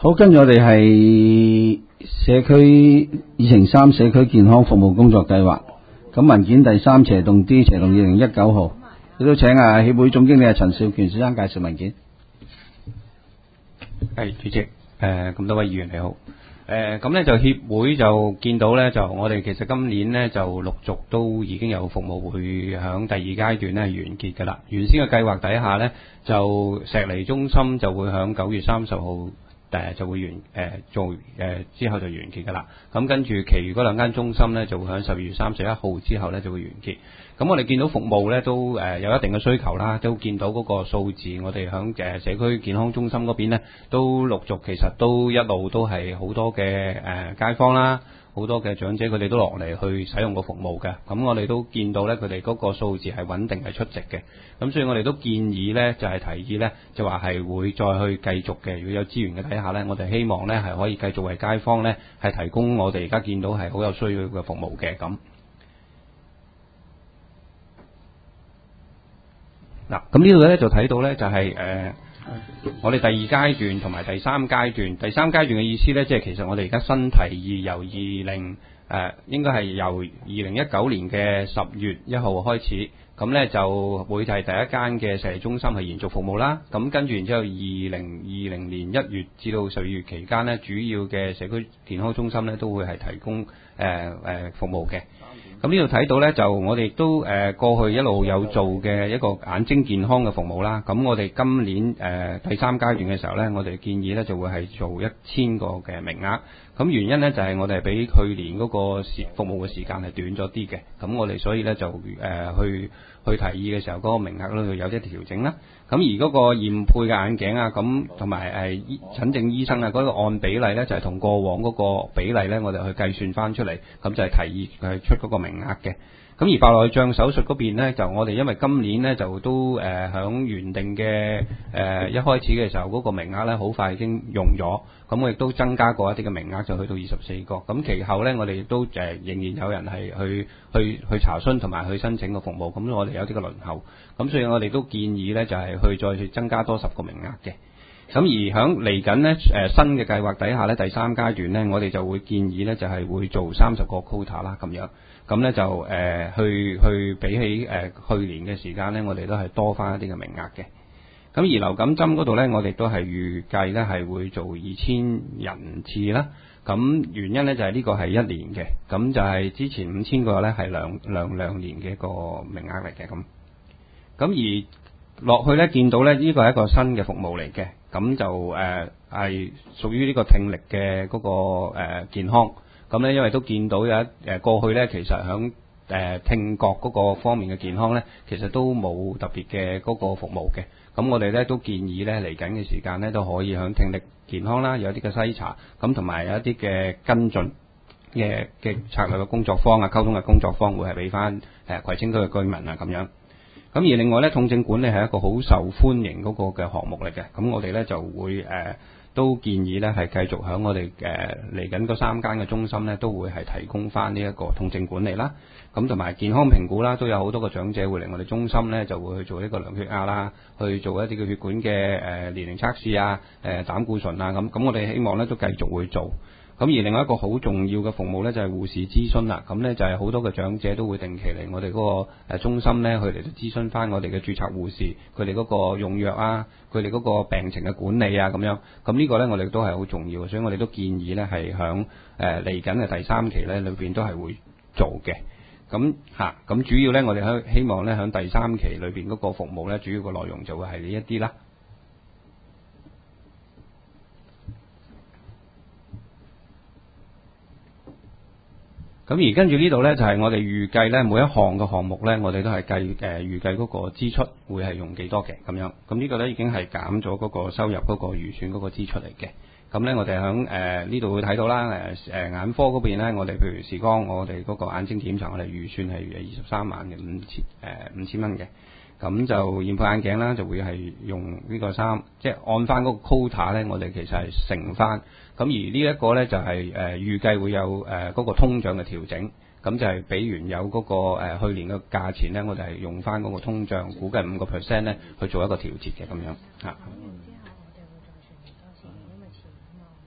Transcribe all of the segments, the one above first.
好，跟住我哋係社區2乘3社區健康服務工作計劃。咁文件第3/D/2019號，亦都請協會總經理陳少權先生介紹文件。 係主席，咁多位議員你好。咁咧就協會就見到咧，就我哋其實今年咧就陸續都已經有服務會響第2階段咧完結㗎啦。原先嘅計劃底下咧，就石籬中心就會響9月30號就會之後就完結㗎啦。咁跟住其餘嗰2間中心咧就會響12月31號之後咧就會完結。咁我哋見到服務咧都有一定嘅需求啦，都見到嗰個數字，我哋響社區健康中心嗰邊咧都陸續其實都一路都係好多嘅街坊啦，好多嘅長者佢哋都落嚟去使用個服務嘅。咁我哋都見到咧佢哋嗰個數字係穩定係出席嘅。咁所以我哋都建議咧就係提議咧就話係會再去繼續嘅。如果有資源嘅底下咧，我哋希望咧係可以繼續為街坊咧係提供我哋而家見到係好有需要嘅服務嘅咁。嗱，咁呢度咧就睇到咧就係我哋第2階段同埋第3階段。第3階段嘅意思咧，即係其實我哋而家新提議由應該係由2019年嘅10月1號開始，咁咧就會係第一間嘅石籬中心係延續服務啦。咁跟住然之後2020年1月至到12月期間咧，主要嘅社區健康中心咧都會係提供服務嘅。咁呢度睇到咧，就我哋都過去一路有做嘅一個眼睛健康嘅服務啦。咁我哋今年第3階段嘅時候咧，我哋建議咧就會係做1000個嘅名額。咁原因咧就係我哋比去年嗰個服務嘅時間係短咗啲嘅。咁我哋所以咧就去提議嘅時候，嗰個名額咧有啲調整啦。咁而嗰個驗配嘅眼鏡啊，咁同埋診症醫生啊，嗰個按比例咧就係同過往嗰個比例咧，我哋去計算翻出嚟，咁就係提議佢出嗰個名額嘅。咁而白內障手術嗰邊咧，就我哋因為今年咧就都響原定嘅一開始嘅時候嗰個名額咧，好快已經用咗。咁我亦都增加過一啲嘅名額，就去到24個。咁其後咧，我哋亦都仍然有人係去查詢同埋去申請個服務。咁我哋有啲嘅輪候。咁所以我哋都建議咧，就係再增加多10個名額嘅。咁而響嚟緊咧新嘅計劃底下咧，第3階段咧，我哋就會建議咧就係會做30個 quota 啦咁樣。咁咧就去比起去年嘅時間咧，我哋都係多翻一啲嘅名額嘅。咁而流感針嗰度咧，我哋都係預計咧係會做2000人次啦。咁原因咧就係呢個係1年嘅，咁就係之前5000個咧係兩年嘅一個名額嚟嘅咁。咁而落去咧見到咧呢個係一個新嘅服務嚟嘅，咁就係屬於呢個聽力嘅嗰個健康。咁咧因為都見到有過去咧其實響聽覺嗰個方面嘅健康咧，其實都冇特別嘅嗰個服務嘅。咁我哋咧都建議咧嚟緊嘅時間咧都可以響聽力健康啦，有啲嘅篩查，咁同埋有一啲嘅跟進嘅策略嘅工作坊啊，溝通嘅工作坊會係俾翻葵青區嘅居民啊咁樣。咁而另外咧，痛症管理係一個好受歡迎嗰個嘅項目嚟嘅。咁我哋咧就會都建議咧係繼續響我哋嚟緊嗰3間嘅中心咧，都會係提供翻呢一個痛症管理啦。咁同埋健康評估啦，都有好多個長者會嚟我哋中心咧，就會去做一個量血壓啦，去做一啲嘅血管嘅年齡測試啊，膽固醇啊咁。咁我哋希望咧都繼續會做。咁而另外一個好重要嘅服務咧就係護士諮詢啦。咁咧就係好多嘅長者都會定期嚟我哋嗰個中心咧，去嚟諮詢翻我哋嘅註冊護士，佢哋嗰個用藥啊，佢哋嗰個病情嘅管理啊咁樣。咁呢個咧我哋都係好重要嘅，所以我哋都建議咧係響嚟緊嘅第3期咧裏邊都係會做嘅。咁主要咧我哋希望咧響第3期裏邊嗰個服務咧，主要個內容就會係呢一啲啦。咁而跟住呢度咧，就係我哋預計咧每一項嘅項目咧，我哋都係預計嗰個支出會係用幾多嘅咁樣。咁呢個咧已經係減咗嗰個收入嗰個預算嗰個支出嚟嘅。咁咧我哋響呢度會睇到啦，眼科嗰邊咧，我哋譬如視光，我哋嗰個眼睛檢查，我哋預算係23萬嘅5000蚊嘅。咁就驗配眼鏡啦，就會係用呢個即係按翻嗰個 quota 咧，我哋其實係乘翻。咁而呢一個咧就係預計會有嗰個通脹嘅調整，咁就係比原有嗰個去年嘅價錢咧，我哋係用翻嗰個通脹，估計5% 咧去做一個調節嘅咁樣嚇。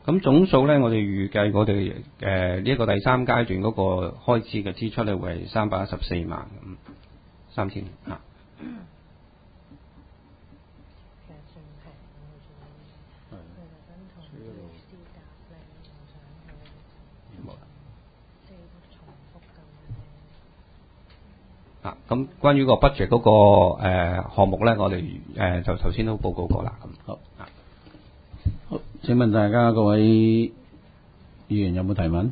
咁總數咧，我哋預計我哋呢一個第三階段嗰個開支嘅支出咧，會係314萬3,000嚇。咁關於個 budget 嗰個項目咧，我哋就頭先都報告過啦。咁好，請問大家各位議員有冇提問？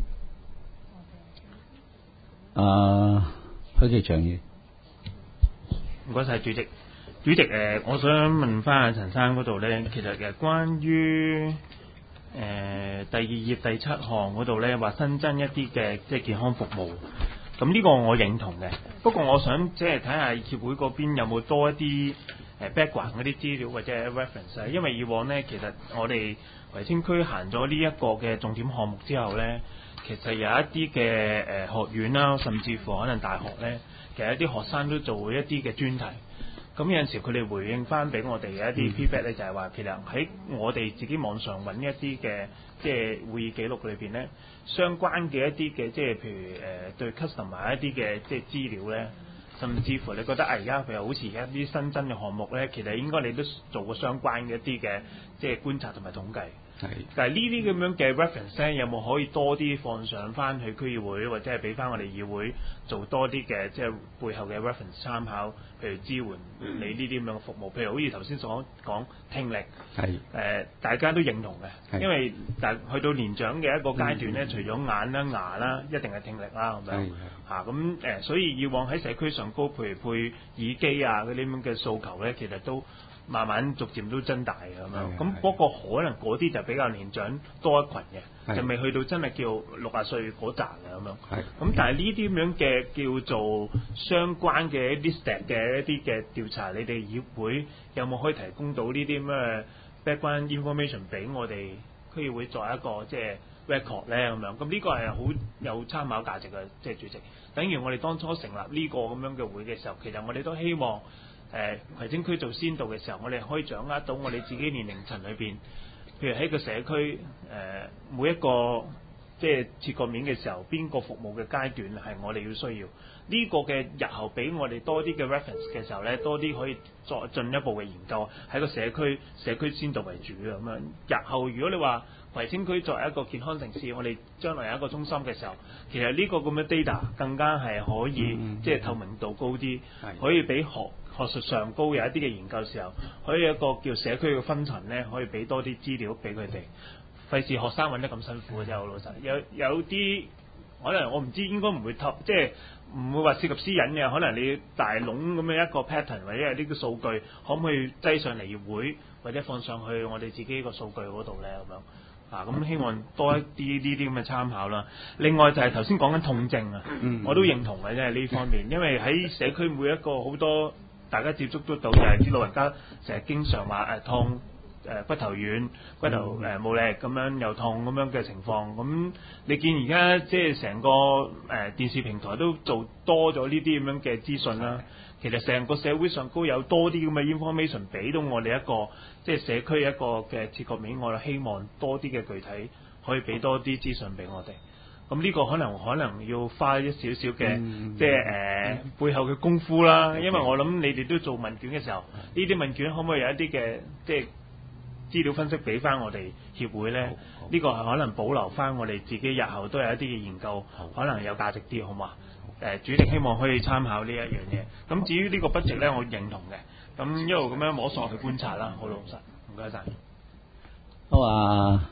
許其長議， 唔該晒主席。主席我想問翻阿陳生嗰度咧，其實關於第二頁第7項嗰度咧，話新增一啲嘅即係健康服務。咁呢個我認同嘅，不過我想即係睇下協會嗰邊有冇多一啲background 嗰啲資料或者 reference， 因為以往呢，其實我哋葵青區行咗呢一個嘅重點項目之後呢，其實有一啲嘅學院啦，甚至乎可能大學呢，其實一啲學生都做一啲嘅專題。咁有陣時佢哋回應翻俾我哋嘅一啲 feedback 咧，就係話其實喺我哋自己網上揾一啲嘅即係會議記錄裏邊咧，相關嘅一啲嘅即係譬如對 customer 一啲嘅即係資料咧，甚至乎你覺得而家譬如好似而家啲新增嘅項目咧，其實應該你都做過相關嘅一啲嘅即係觀察同埋統計。係，但係呢啲咁樣嘅 reference 咧，有冇可以多啲放上翻去區議會，或者係俾翻我哋議會做多啲嘅即係背後嘅 reference 參考，譬如支援你呢啲咁樣嘅服務，譬如好似頭先所講聽力，係大家都認同嘅，因為去到年長嘅一個階段咧，除咗眼啦、牙啦，一定係聽力啦，係咪啊？咁所以以往喺社區上高，譬如配耳機啊嗰啲咁嘅訴求咧，其實都慢慢逐漸都增大嘅咁樣，咁嗰個可能嗰啲就比較年長多一群嘅，就未去到真係叫60歲嗰扎嘅咁樣。咁但係呢啲咁樣嘅叫做相關嘅一啲 stat 嘅一啲嘅調查，你哋議會有冇可以提供到呢啲咁嘅 background information 俾我哋區議會作為一個即係 record 咧咁樣？咁呢個係好有參考價值嘅，即係主席。等於我哋當初成立呢個咁樣嘅會嘅時候，其實我哋都希望。葵青區做先導嘅時候，我哋可以掌握到我哋自己年齡層裏邊，譬如喺個社區每一個即係切割面嘅時候，邊個服務嘅階段係我哋要需要呢個嘅日後俾我哋多啲嘅 reference 嘅時候咧，多啲可以作進一步嘅研究喺個社區先導為主咁樣。日後如果你話葵青區作為一個健康城市，我哋將來有一個中心嘅時候，其實呢個咁嘅 data 更加係可以即係透明度高啲，可以俾學術上高有一啲嘅研究嘅時候，可以一個叫社區嘅分層咧，可以俾多啲資料俾佢哋，費事學生揾得咁辛苦嘅啫。好老實，有啲可能我唔知，應該唔會即係唔會話涉及私隱嘅，可能你大籠咁樣一個 pattern 或者係呢個數據，可唔可以擠上嚟議會或者放上去我哋自己個數據嗰度咧咁樣？咁希望多一啲呢啲咁嘅參考啦。另外就係頭先講緊痛症啊，我都認同嘅，即係呢方面，因為喺社區每一個好多大家接觸得到，就係啲老人家成日經常話痛骨頭軟、骨頭冇力咁樣又痛咁樣嘅情況。咁你見而家即係成個電視平台都做多咗呢啲咁樣嘅資訊啦。其實成個社會上都有多啲咁嘅 information 俾到我哋一個即係社區一個嘅切割面，我哋希望多啲嘅具體可以俾多啲資訊俾我哋。咁呢個可能要花一少少嘅即係背後嘅功夫啦。因為我諗你哋都做問卷嘅時候，呢啲問卷可唔可以有一啲嘅即係資料分析俾翻我哋協會咧？呢個係可能保留翻我哋自己日後都有一啲嘅研究，可能有價值啲，好嘛？主席希望可以參考呢一樣嘢。咁至於呢個 budget 咧，我認同嘅。咁一路咁樣摸索去觀察啦，好老實。唔該晒。 好啊，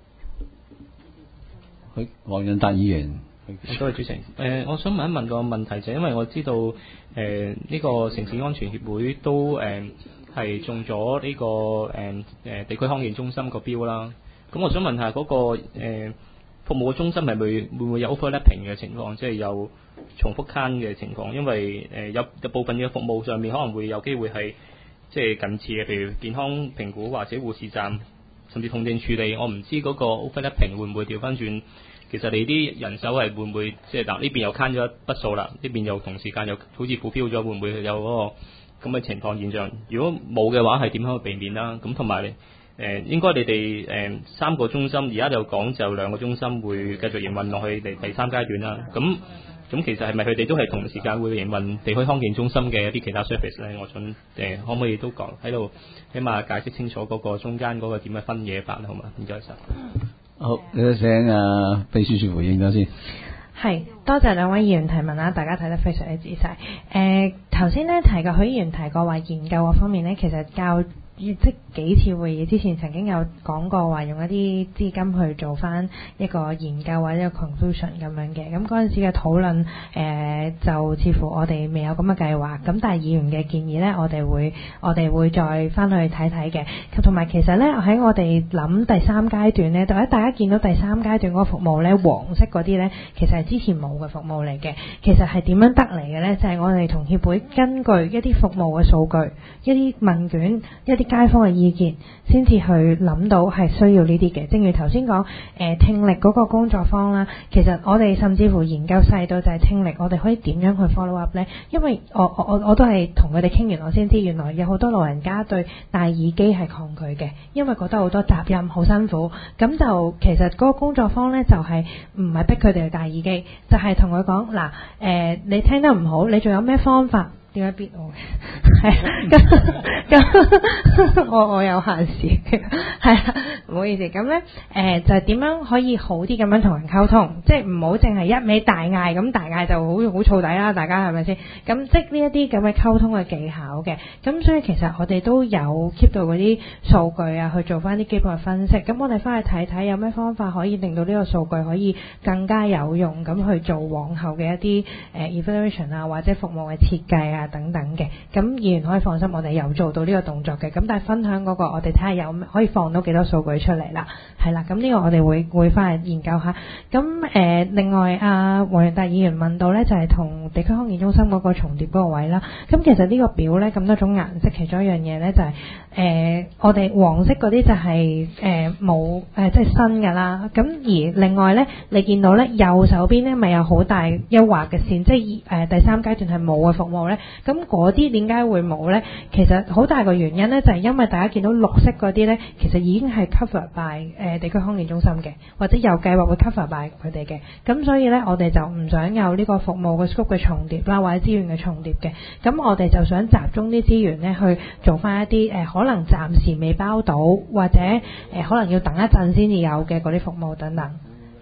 黃潤達議員。 多謝主席。我想問一問個問題，就係因為我知道呢個城市安全協會都係中咗呢個地區康健中心個標啦。咁我想問下嗰個服務嘅中心係會唔會有 overlapping 嘅情況，即係有重複 can 嘅情況？因為有部分嘅服務上面可能會有機會係即係近似嘅，譬如健康評估或者護士站，甚至痛症處理。我唔知嗰個 overlapping 會唔會調翻轉？其實你啲人手係會唔會即係呢邊又 can 咗一筆數啦，呢邊又同時間又好似 fulfill 咗，會唔會有嗰個咁嘅情況現象？如果冇嘅話，係點樣去避免啦？咁同埋應該你哋3個中心，而家就講就2個中心會繼續營運落去第3階段啦。咁其實係咪佢哋都係同時間會營運地區康健中心嘅一啲其他 service 咧？我想可唔可以都講喺度，起碼解釋清楚嗰個中間嗰個點樣分野法好嘛？唔該晒。 好，你都請秘書處回應咗先。 係，多謝兩位議員提問啦，大家睇得非常之仔細。頭先咧提過許議員提過話研究嗰方面咧，其實即幾次會議之前曾經有講過話用一啲資金去做翻一個研究或者一個 conclusion 咁樣嘅，咁嗰陣時嘅討論就似乎我哋未有咁嘅計劃，咁但係議員嘅建議呢，我哋會再翻去睇睇嘅，同埋其實呢，喺我哋諗第3階段呢，大家見到第3階段嗰個服務呢，黃色嗰啲呢，其實係之前冇嘅服務嚟嘅，其實係點樣得嚟嘅呢？就係我哋同協會根據一啲服務嘅數據、一啲問卷、一啲街坊嘅意見，先至去諗到係需要呢啲嘅。正如頭先講，聽力嗰個工作坊啦，其實我哋甚至乎研究細到就係聽力，我哋可以點樣去 follow up 呢？因為我都係同佢哋傾完，我先知原來有好多老人家對戴耳機係抗拒嘅，因為覺得好多雜音好辛苦。咁就其實嗰個工作坊呢，就係唔係逼佢哋去戴耳機，就係同佢講嗱，你聽得唔好，你仲有咩方法？點解逼我嘅？係咁我有限時，係啊，唔好意思。咁咧就係點樣可以好啲咁樣同人溝通，即係唔好淨係一味大嗌，咁大嗌就好燥底啦，大家係咪先？咁即係呢一啲咁嘅溝通嘅技巧嘅。咁所以其實我哋都有 keep 到嗰啲數據啊，去做翻啲基本嘅分析。咁我哋翻去睇睇有咩方法可以令到呢個數據可以更加有用，咁去做往後嘅一啲evaluation 啊，或者服務嘅設計啊等等嘅。咁議員可以放心，我哋有做到呢個動作嘅。咁但係分享嗰個，我哋睇下有可以放到幾多數據出嚟啦。係啦，咁呢個我哋會翻去研究下。咁另外黃洋達議員問到呢，就係同地區康健中心嗰個重疊嗰個位啦。咁其實呢個表呢，咁多種顏色，其中一樣嘢呢，就係我哋黃色嗰啲就係冇即係新㗎啦。咁而另外呢，你見到呢右手邊呢咪有好大一劃嘅線，即係第3階段係冇嘅服務呢。咁嗰啲點解會冇呢？其實好大個原因呢，就係因為大家見到綠色嗰啲呢，其實已經係 cover by 地區康健中心嘅，或者有計劃會 cover by 佢哋嘅。咁所以呢，我哋就唔想有呢個服務嘅 scope 嘅重疊啦，或者資源嘅重疊嘅。咁我哋就想集中啲資源呢，去做翻一啲可能暫時未包到，或者可能要等一陣先至有嘅嗰啲服務等等。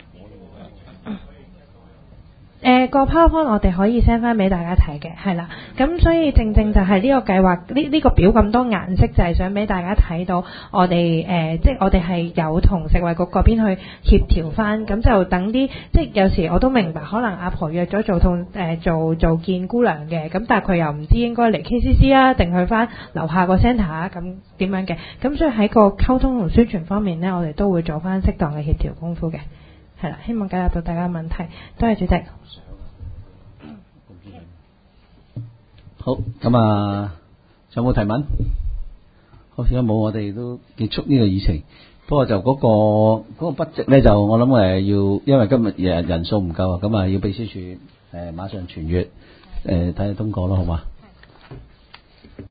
個 PowerPoint 我哋可以 send 翻俾大家睇嘅，係啦。咁所以正就係呢個計劃，呢個表咁多顏色，就係想俾大家睇到我哋即係我哋係有同食衞局嗰邊去協調翻，咁就等啲即係有時我都明白，可能阿婆約咗做見姑娘嘅，咁但係佢又唔知應該嚟 KCC 啊，定去翻樓下個 centre 啊，咁點樣嘅？咁所以喺個溝通同宣傳方面呢，我哋都會做翻適當嘅協調功夫嘅。係啦，希望解答到大家嘅問題。多謝主席。 好，咁仲有冇提問？好，如果冇，我哋都結束呢個議程。不過就嗰個筆值咧，就我諗要，因為今日人數唔夠啊，咁要秘書處馬上傳閱睇下通過咯，好嘛？